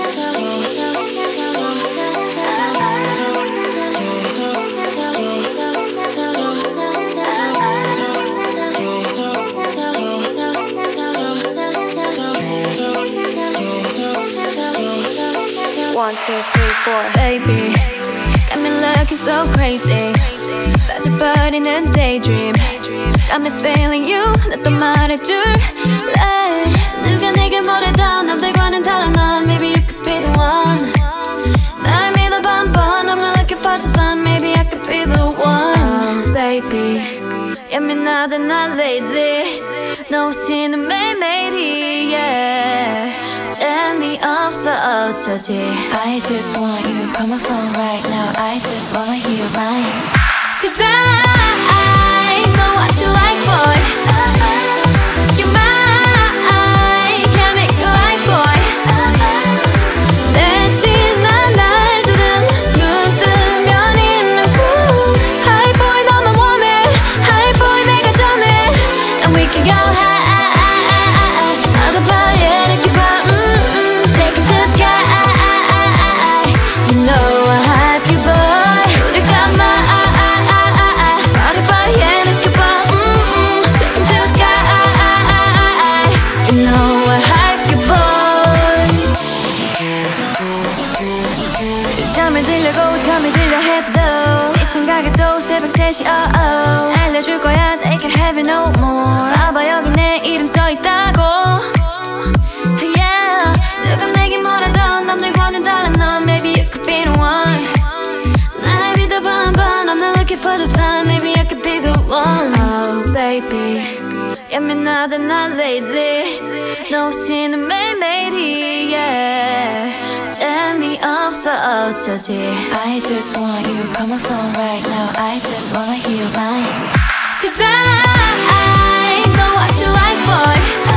One, two, three, four. Baby, got me looking so crazy. 빠져버리는 daydream. Got me feeling you. 나 또 말해줄래. 누가 내게 뭐래도 남들과는 달라 넌. Maybe you could be the one. 날 믿어봐 한번. I'm not looking for just fun. Maybe I could be the one. Baby, 예민하다 난 lately. 너 없이는 매일매일이 yeah. 재미없어 어쩌지. I just want you, call my phone right now. I just wanna hear your line. Cause I know what you like, boy. You're mine, can't make you like, boy. 내 지난 날들은 눈 뜨면 있는 꿈. Hi boy 너만 원해. Hi boy 내가 전해. And we can go high. 나도 봐야 이렇게 봐. Take it to the sky. You know I have you, boy. 우릴 감아. 나를 봐야 이렇게 봐. Take it to the sky. You know I have you, boy. 잠을 들려고 잠이 들려 해도 네 생각에도 새벽 3시 알려줄 거야 they can't have it no more. 봐봐 여기 내 이름 써있다고. Yeah, 누가 내게 뭐라던 남들과는 달라 넌. Maybe you could be the one. 날 믿어봐 한번. I'm not looking for just fun. Maybe I could be the one. Oh baby, 예민하다 난 lately. 너 없이는 매일매일이 yeah. 재미없어 어쩌지. I just want you, call my phone right now. I just wanna hear your line. Cause I know what you like, boy.